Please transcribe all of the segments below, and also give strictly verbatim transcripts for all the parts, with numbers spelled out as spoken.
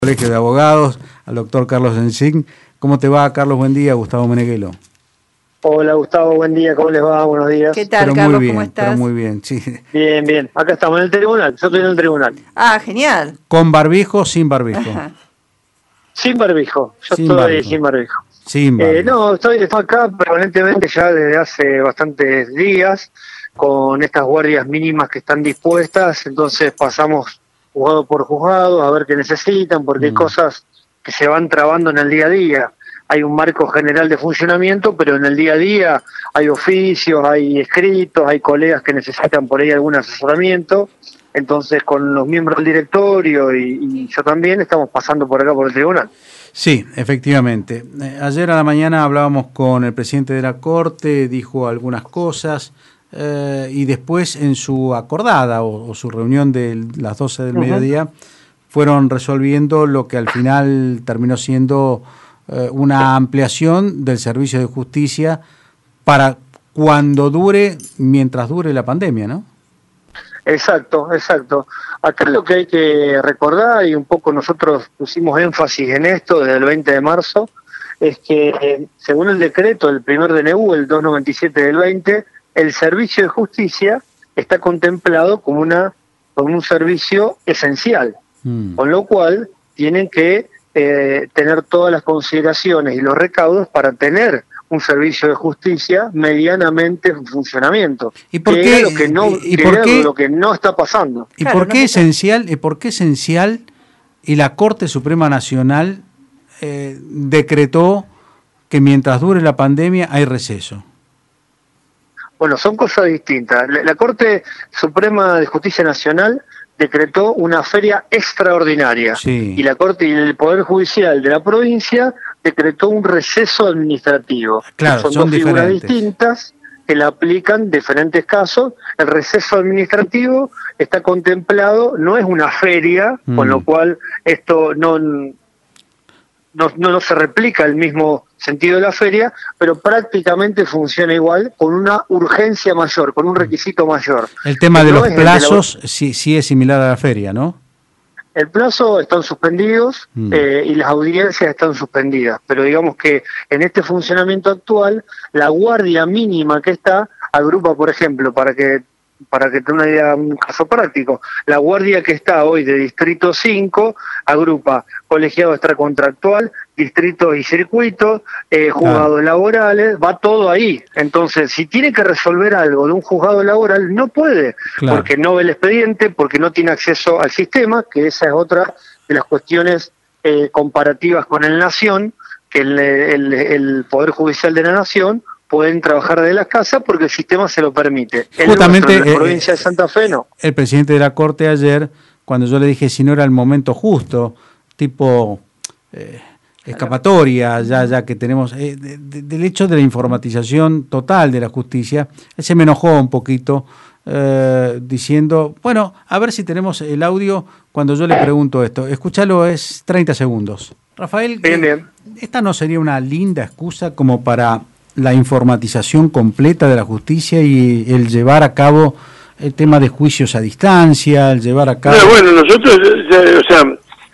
Colegio de Abogados, al doctor Carlos Ensing. ¿Cómo te va, Carlos? Buen día, Gustavo Meneghelo. Hola, Gustavo, buen día, ¿cómo les va? Buenos días. ¿Qué tal, pero Carlos? Muy bien, ¿Cómo estás? pero muy bien, sí. Bien, bien. Acá estamos en el tribunal, yo estoy en el tribunal. Ah, genial. ¿Con barbijo o sin barbijo? Ajá. Sin barbijo, yo Sin estoy barbijo. sin barbijo. Sin barbijo. Eh, no, estoy acá permanentemente ya desde hace bastantes días, con estas guardias mínimas que están dispuestas, entonces pasamos juzgado por juzgado a ver qué necesitan, porque hay Mm. cosas que se van trabando en el día a día. Hay un marco general de funcionamiento, pero en el día a día hay oficios, hay escritos, hay colegas que necesitan por ahí algún asesoramiento. Entonces, con los miembros del directorio y, y yo también estamos pasando por acá por el tribunal. Sí, efectivamente. Eh, ayer a la mañana hablábamos con el presidente de la Corte, dijo algunas cosas eh, y después en su acordada o, o su reunión de las doce del Uh-huh. mediodía fueron resolviendo lo que al final terminó siendo eh, una ampliación del servicio de justicia para cuando dure, mientras dure la pandemia, ¿no? Exacto, exacto. Acá lo que hay que recordar, y un poco nosotros pusimos énfasis en esto desde el veinte de marzo, es que eh, según el decreto del primer D N U, el doscientos noventa y siete del veinte, el servicio de justicia está contemplado como, una, como un servicio esencial, Mm. con lo cual tienen que eh, tener todas las consideraciones y los recaudos para tener un servicio de justicia medianamente en funcionamiento. ¿Y por que qué- era lo que no, y- y que por era qué- lo que no está pasando. ¿Y Claro, por no qué se- esencial? ¿Y por qué esencial? Y la Corte Suprema Nacional eh, decretó que mientras dure la pandemia hay receso. Bueno, son cosas distintas. La, la Corte Suprema de Justicia Nacional decretó una feria extraordinaria Sí. y la Corte y el Poder Judicial de la provincia decretó un receso administrativo. Claro, son, son dos figuras diferentes. distintas que la aplican en diferentes casos. El receso administrativo está contemplado, no es una feria, Mm. con lo cual esto no, no, no, no se replica el mismo sentido de la feria, pero prácticamente funciona igual, con una urgencia mayor, con un requisito mayor. El tema de No los es el de la- plazos sí, sí es similar a la feria, ¿no? El plazo están suspendidos Mm. eh, y las audiencias están suspendidas, pero digamos que en este funcionamiento actual, la guardia mínima que está agrupa, por ejemplo, para que para que tenga una idea, un caso práctico, la guardia que está hoy de Distrito cinco agrupa colegiado extracontractual, distritos y circuitos, eh, juzgados laborales, va todo ahí. Entonces, si tiene que resolver algo de un juzgado laboral, no puede, Claro. porque no ve el expediente, porque no tiene acceso al sistema, que esa es otra de las cuestiones eh, comparativas con el Nación, que el, el, el Poder Judicial de la Nación pueden trabajar de las casas porque el sistema se lo permite. El Justamente, nuestro, en la eh, provincia de Santa Fe no. El presidente de la Corte ayer, cuando yo le dije si no era el momento justo, tipo eh, escapatoria, ya, ya que tenemos, eh, de- de- del hecho de la informatización total de la justicia, él se me enojó un poquito eh, diciendo, bueno, a ver si tenemos el audio cuando yo le pregunto esto. Escúchalo, es treinta segundos. Rafael, Bien, eh, bien. ¿esta no sería una linda excusa como para la informatización completa de la justicia y el llevar a cabo el tema de juicios a distancia, el llevar a cabo... No, bueno, nosotros, ya, o sea,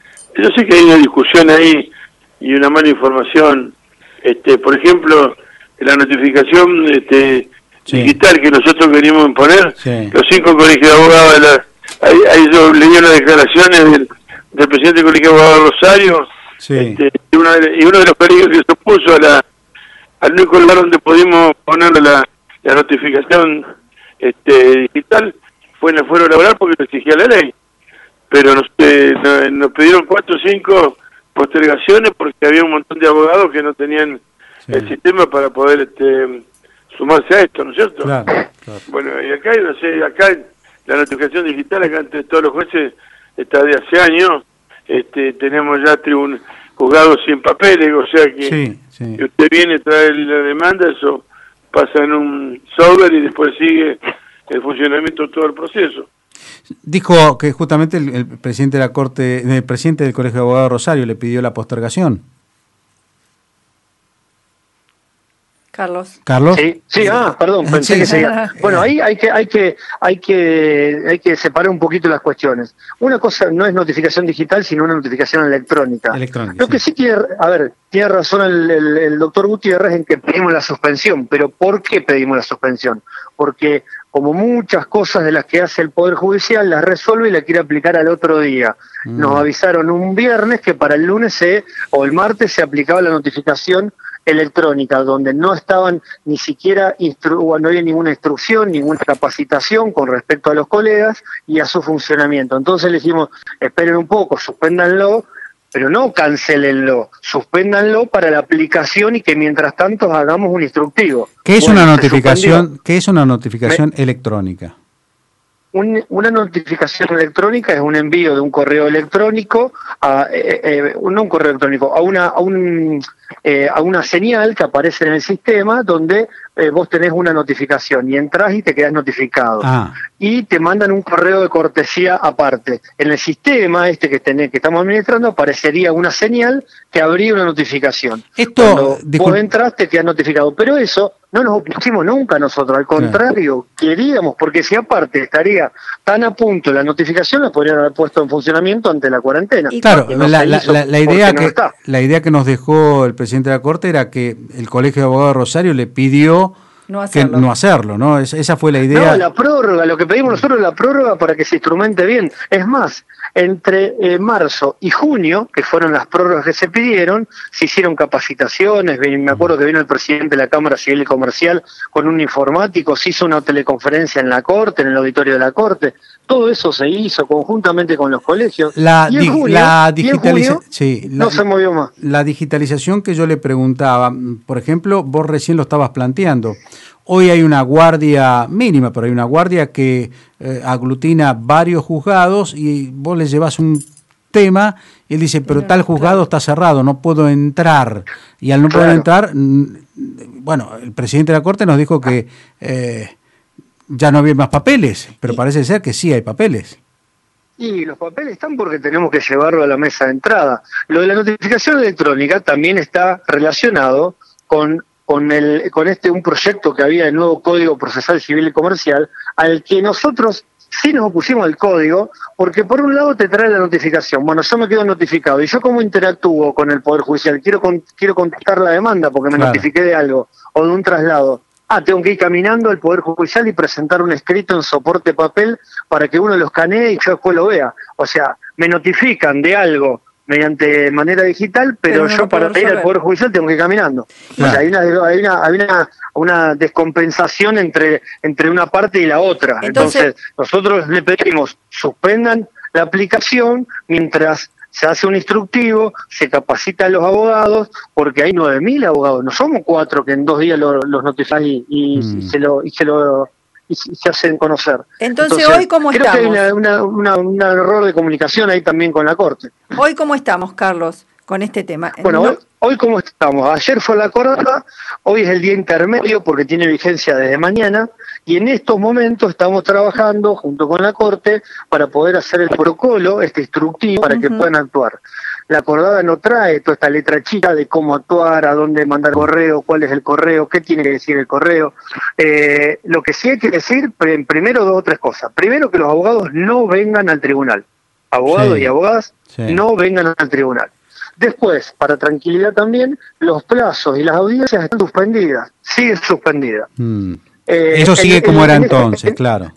yo sé que hay una discusión ahí y una mala información. Este, por ejemplo, la notificación este, Sí. digital que nosotros queríamos imponer, Sí. los cinco colegios de abogados, de la, ahí, ahí yo leí unas declaraciones del, del presidente del Colegio de Abogados Rosario, Sí. este, y, una de- y uno de los colegios que se opuso a la, al único lugar donde pudimos poner la, la notificación este, digital fue en el fuero laboral porque lo exigía la ley. Pero nos, eh, no- nos pidieron cuatro o cinco postergaciones porque había un montón de abogados que no tenían Sí. el sistema para poder este, sumarse a esto, ¿no es cierto? Claro, claro. Bueno, y acá, no sé, acá la notificación digital, acá entre todos los jueces, está de hace años, este, tenemos ya tribun juzgados sin papeles, o sea que, Sí, sí. que usted viene, trae la demanda, eso pasa en un software y después sigue el funcionamiento de todo el proceso. Dijo que justamente el, el presidente de la Corte, el presidente del Colegio de Abogados Rosario le pidió la postergación. Carlos. Carlos. Sí, sí, ah, perdón, pensé Sí, que sí. seguía. Bueno, ahí hay que, hay que, hay que, hay que separar un poquito las cuestiones. Una cosa no es notificación digital, sino una notificación electrónica. Electrónica, Lo sí. que sí tiene, a ver, tiene razón el, el, el doctor Gutiérrez en que pedimos la suspensión, pero ¿por qué pedimos la suspensión? Porque como muchas cosas de las que hace el Poder Judicial, las resuelve y la quiere aplicar al otro día. Mm. Nos avisaron un viernes que para el lunes se, o el martes se aplicaba la notificación electrónica, donde no estaban ni siquiera, instru no había ninguna instrucción, ninguna capacitación con respecto a los colegas y a su funcionamiento. Entonces le dijimos, esperen un poco, suspéndanlo, pero no cancelenlo, suspéndanlo para la aplicación y que mientras tanto hagamos un instructivo. ¿Qué es Bueno, una se notificación? suspendió. ¿Qué es una notificación Me... electrónica? Un, una notificación electrónica es un envío de un correo electrónico a eh, eh, no un correo electrónico a una a un eh, a una señal que aparece en el sistema donde eh, vos tenés una notificación y entras y te quedás notificado. Ah. Y te mandan un correo de cortesía aparte. En el sistema este que tenés, que estamos administrando aparecería una señal que abría una notificación. Esto, Cuando discul... vos entras te quedás notificado, pero eso no nos opusimos nunca nosotros, al contrario, claro. Queríamos, porque si aparte estaría tan a punto la notificación, la podrían haber puesto en funcionamiento ante la cuarentena. Y claro, no la, la, la, la, idea que, no la idea que nos dejó el presidente de la Corte era que el Colegio de Abogados de Rosario le pidió no hacerlo, que no, hacerlo, ¿no? Es, esa fue la idea. No, la prórroga, lo que pedimos nosotros es la prórroga para que se instrumente bien. Es más, entre eh, marzo y junio, que fueron las prórrogas que se pidieron, se hicieron capacitaciones, me acuerdo que vino el presidente de la Cámara Civil y Comercial con un informático, se hizo una teleconferencia en la Corte, en el auditorio de la Corte, todo eso se hizo conjuntamente con los colegios. La, y en junio, la digitalización sí, no se movió más. La digitalización que yo le preguntaba, por ejemplo, vos recién lo estabas planteando. Hoy hay una guardia mínima, pero hay una guardia que eh, aglutina varios juzgados y vos le llevas un tema y él dice, pero no, tal juzgado claro. está cerrado, no puedo entrar. Y al no claro. poder entrar, bueno, el presidente de la Corte nos dijo que eh, ya no había más papeles, pero parece ser que sí hay papeles. Y los papeles están porque tenemos que llevarlo a la mesa de entrada. Lo de la notificación electrónica también está relacionado con con el con este un proyecto que había del nuevo Código Procesal Civil y Comercial, al que nosotros sí nos opusimos al código, porque por un lado te trae la notificación, bueno, yo me quedo notificado, y yo cómo interactúo con el Poder Judicial, quiero con, quiero contestar la demanda porque me claro. notifiqué de algo, o de un traslado, ah, tengo que ir caminando al Poder Judicial y presentar un escrito en soporte papel para que uno lo escanee y yo después lo vea, o sea, me notifican de algo mediante manera digital, pero, pero no yo para ir al Poder Judicial tengo que ir caminando. Claro. O sea, hay una hay una hay una, una descompensación entre entre una parte y la otra. Entonces, Entonces nosotros le pedimos suspendan la aplicación mientras se hace un instructivo, se capacita a los abogados, porque hay nueve mil abogados, no somos cuatro que en dos días los, los notifican y, y, mm. y se lo y se lo y se hacen conocer. Entonces, Entonces hoy cómo creo estamos. Creo que hay una, una, una, un error de comunicación ahí también con la Corte. Hoy cómo estamos, Carlos, con este tema. Bueno, no... hoy, hoy cómo estamos. Ayer fue la acordada, hoy es el día intermedio porque tiene vigencia desde mañana y en estos momentos estamos trabajando junto con la Corte para poder hacer el protocolo, este instructivo, para uh-huh. que puedan actuar. La acordada no trae toda esta letra chica de cómo actuar, a dónde mandar correo, cuál es el correo, qué tiene que decir el correo. Eh, lo que sí hay que decir, primero dos o tres cosas. Primero, que los abogados no vengan al tribunal. Abogados sí, y abogadas sí. no vengan al tribunal. Después, para tranquilidad también, los plazos y las audiencias están suspendidas, siguen suspendidas. Mm. Eh, Eso sigue en, como en, era en entonces, este, claro.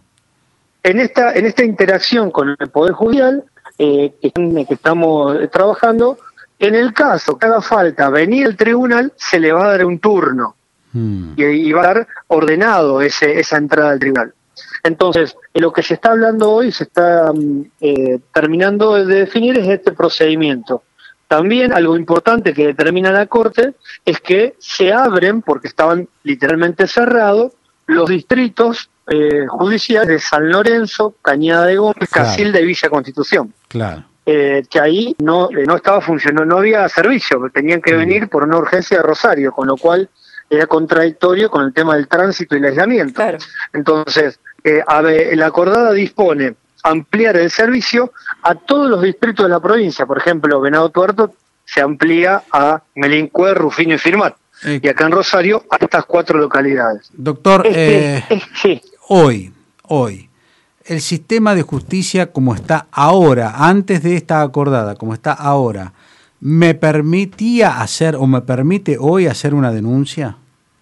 En esta, en esta interacción con el Poder Judicial, Eh, que, que estamos trabajando, en el caso que haga falta venir al tribunal, se le va a dar un turno mm. y, y va a dar ordenado ese, esa entrada al tribunal. Entonces, lo que se está hablando hoy, se está eh, terminando de definir es este procedimiento. También algo importante que determina la Corte es que se abren, porque estaban literalmente cerrados, los distritos eh, judiciales de San Lorenzo, Cañada de Gómez, claro. Casilda y Villa Constitución. Claro. Eh, que ahí no eh, no estaba funcionando, no había servicio, tenían que mm. venir por una urgencia de Rosario, con lo cual era contradictorio con el tema del tránsito y el aislamiento. Claro. Entonces, eh, a ver, la acordada dispone ampliar el servicio a todos los distritos de la provincia. Por ejemplo, Venado Tuerto se amplía a Melincue, Rufino y Firmat. Eh, y acá en Rosario a estas cuatro localidades. Doctor, Es que- eh, es- sí. hoy, hoy, el sistema de justicia como está ahora, antes de esta acordada, como está ahora, ¿me permitía hacer o me permite hoy hacer una denuncia?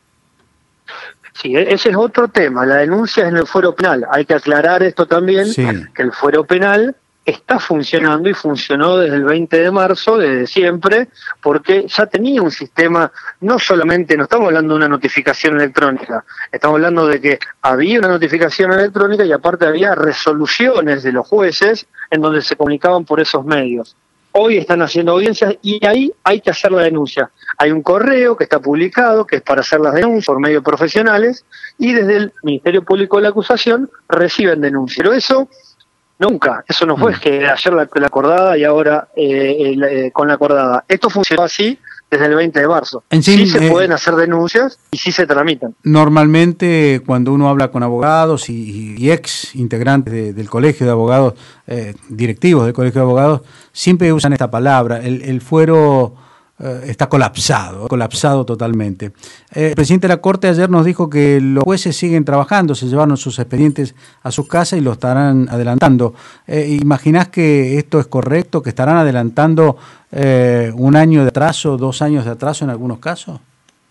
Sí, e- ese es otro tema. La denuncia es en el fuero penal. Hay que aclarar esto también, Sí. que el fuero penal está funcionando y funcionó desde el veinte de marzo, desde siempre, porque ya tenía un sistema, no solamente, no estamos hablando de una notificación electrónica, estamos hablando de que había una notificación electrónica y aparte había resoluciones de los jueces en donde se comunicaban por esos medios. Hoy están haciendo audiencias y ahí hay que hacer la denuncia. Hay un correo que está publicado, que es para hacer las denuncias por medios profesionales, y desde el Ministerio Público de la Acusación reciben denuncias. Pero eso nunca, eso no fue Mm. que ayer la, la acordada y ahora eh, el, eh, con la acordada. Esto funcionó así desde el veinte de marzo. En sí, sí se eh, pueden hacer denuncias y sí se tramitan. Normalmente cuando uno habla con abogados y, y ex integrantes de, del colegio de abogados, eh, directivos del colegio de abogados, siempre usan esta palabra, el, el fuero eh, está colapsado, colapsado totalmente. Eh, el presidente de la Corte ayer nos dijo que los jueces siguen trabajando, se llevaron sus expedientes a sus casas y lo estarán adelantando. Eh, ¿Imaginás que esto es correcto, que estarán adelantando eh, un año de atraso, dos años de atraso en algunos casos?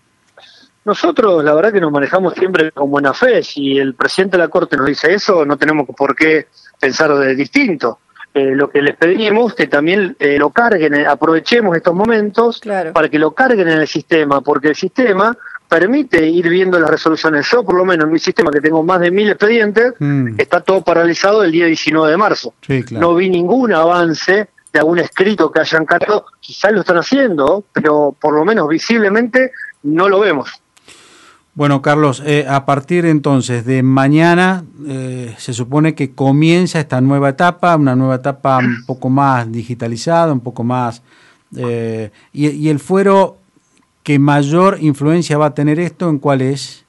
Nosotros, la verdad que nos manejamos siempre con buena fe. Si el presidente de la Corte nos dice eso, no tenemos por qué pensar de distinto. Eh, lo que les pedimos que también eh, lo carguen, eh, aprovechemos estos momentos Claro. para que lo carguen en el sistema, porque el sistema permite ir viendo las resoluciones. Yo, por lo menos, en mi sistema, que tengo más de mil expedientes, Mm. está todo paralizado el día diecinueve de marzo. Sí, claro. No vi ningún avance de algún escrito que hayan cargado. Quizás lo están haciendo, pero por lo menos visiblemente no lo vemos. Bueno, Carlos, eh, a partir entonces de mañana eh, se supone que comienza esta nueva etapa, una nueva etapa un poco más digitalizada, un poco más... Eh, y, y el fuero que mayor influencia va a tener esto, ¿en cuál es?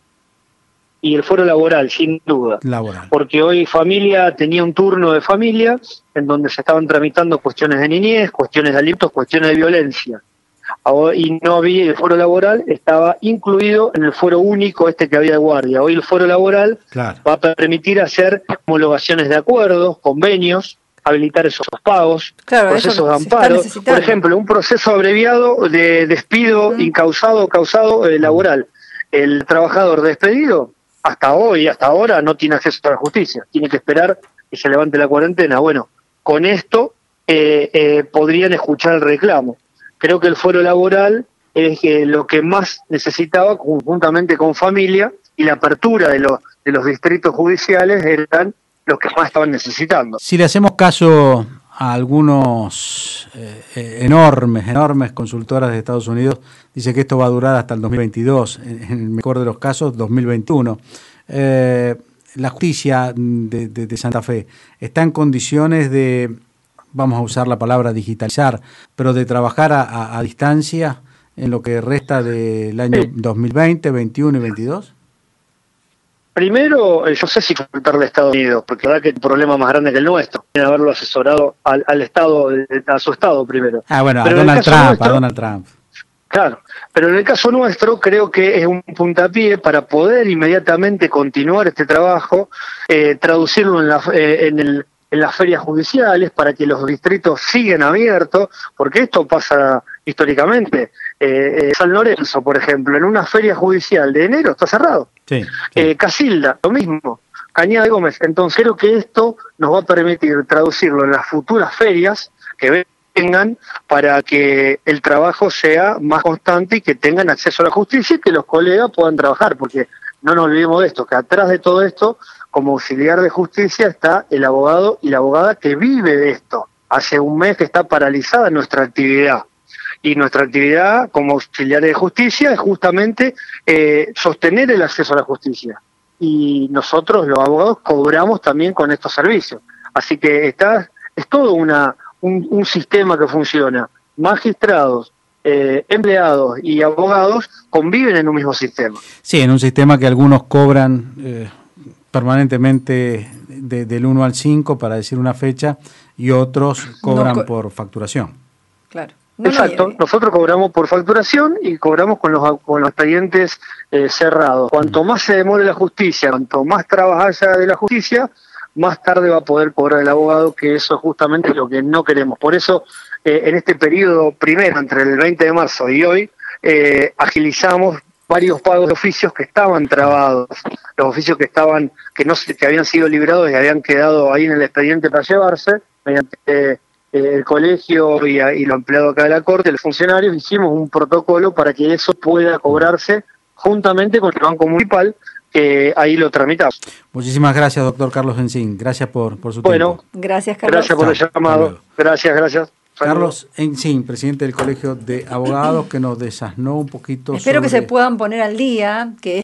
Y el fuero laboral, sin duda. Laboral. Porque hoy familia tenía un turno de familia en donde se estaban tramitando cuestiones de niñez, cuestiones de alimentos, cuestiones de violencia. Ahora- Y no había, el fuero laboral estaba incluido en el fuero único este que había de guardia. Hoy el fuero laboral Claro. va a permitir hacer homologaciones de acuerdos, convenios, habilitar esos pagos, Claro, eso procesos de se está amparo. necesitando. Por ejemplo, un proceso abreviado de despido Mm. incausado o causado eh, laboral. El trabajador despedido, hasta hoy, hasta ahora, no tiene acceso a la justicia. Tiene que esperar que se levante la cuarentena. Bueno, con esto eh, eh, podrían escuchar el reclamo. Creo que el fuero laboral es eh, lo que más necesitaba conjuntamente con familia, y la apertura de los, de los distritos judiciales eran los que más estaban necesitando. Si le hacemos caso a algunos eh, eh, enormes, enormes consultoras de Estados Unidos, dice que esto va a durar hasta el dos mil veintidós, en, en el mejor de los casos, dos mil veintiuno. Eh, la justicia de, de, de Santa Fe está en condiciones de, vamos a usar la palabra digitalizar, pero de trabajar a, a, a distancia en lo que resta del año Sí. dos mil veinte, veintiuno y veintidós. Primero, eh, yo sé si consultarle a Estados Unidos, porque la verdad que el problema más grande que el nuestro, tiene que haberlo asesorado al, al Estado, eh, a su Estado primero. Ah, bueno, Pero a en el Donald caso Trump, nuestro- a Donald Trump. Claro, pero en el caso nuestro creo que es un puntapié para poder inmediatamente continuar este trabajo, eh, traducirlo en, la, eh, en, el, en las ferias judiciales para que los distritos sigan abiertos, porque esto pasa históricamente. Eh, eh, San Lorenzo, por ejemplo, en una feria judicial de enero está cerrado. Sí, sí. Eh, Casilda, lo mismo. Cañada de Gómez. Entonces creo que esto nos va a permitir traducirlo en las futuras ferias que vengan para que el trabajo sea más constante y que tengan acceso a la justicia y que los colegas puedan trabajar, porque no nos olvidemos de esto, que atrás de todo esto, como auxiliar de justicia, está el abogado y la abogada que vive de esto. Hace un mes que está paralizada nuestra actividad. Y nuestra actividad como auxiliares de justicia es justamente eh, sostener el acceso a la justicia. Y nosotros, los abogados, cobramos también con estos servicios. Así que está, es todo una, un, un sistema que funciona. Magistrados, eh, empleados y abogados conviven en un mismo sistema. Sí, en un sistema que algunos cobran eh, permanentemente de, del uno al cinco para decir una fecha y otros cobran co- por facturación. Claro. No, Exacto, no, nosotros cobramos por facturación y cobramos con los, con los expedientes eh, cerrados. Cuanto más se demore la justicia, cuanto más trabas haya de la justicia, más tarde va a poder cobrar el abogado, que eso es justamente lo que no queremos. Por eso, eh, en este periodo primero, entre el veinte de marzo y hoy, eh, agilizamos varios pagos de oficios que estaban trabados, los oficios que estaban, que no que habían sido librados y habían quedado ahí en el expediente para llevarse, mediante eh, el colegio y, y los empleados acá de la Corte, los funcionarios, hicimos un protocolo para que eso pueda cobrarse juntamente con el Banco Municipal, que ahí lo tramitamos. Muchísimas gracias, doctor Carlos Encín. Gracias por, por su bueno, tiempo. Gracias, Carlos. Gracias por el Chao, llamado. Gracias, gracias. Carlos Encín, presidente del Colegio de Abogados, que nos desasnó un poquito. Espero sobre... que se puedan poner al día, que